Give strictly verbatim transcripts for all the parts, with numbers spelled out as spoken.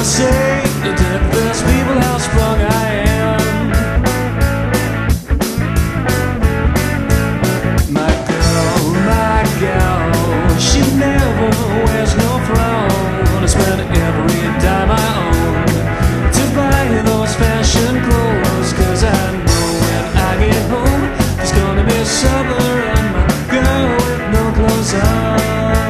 I say to those people how strong I am. My girl, my gal, she never wears no frown. I spend every dime I own to buy those fashion clothes, 'cause I know when I get home there's gonna be supper and my girl with no clothes on.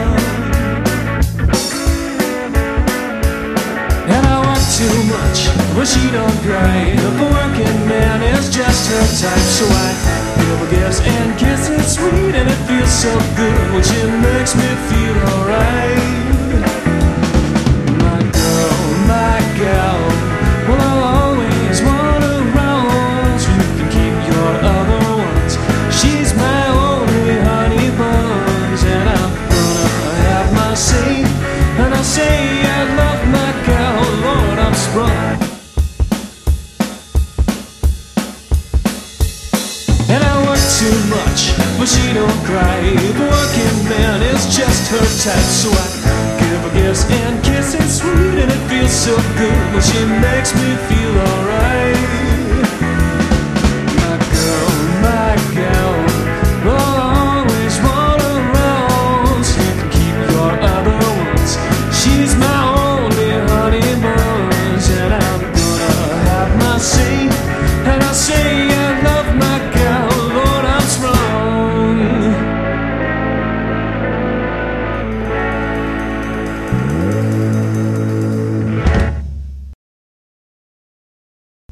Too much, but she don't cry. The working man is just her type, so I give her gifts and kisses sweet, and it feels so good when she makes me feel alright. My girl, my gal, well I'll always want her around, so you can keep your other ones. She's my only honey buns, and I'm gonna have my say, and I'll say I love my gal. Lord, I'm sprung, and I work too much, but she don't cry. The working man is just her type, so I give her gifts and kisses sweet, and it feels so good when she makes me feel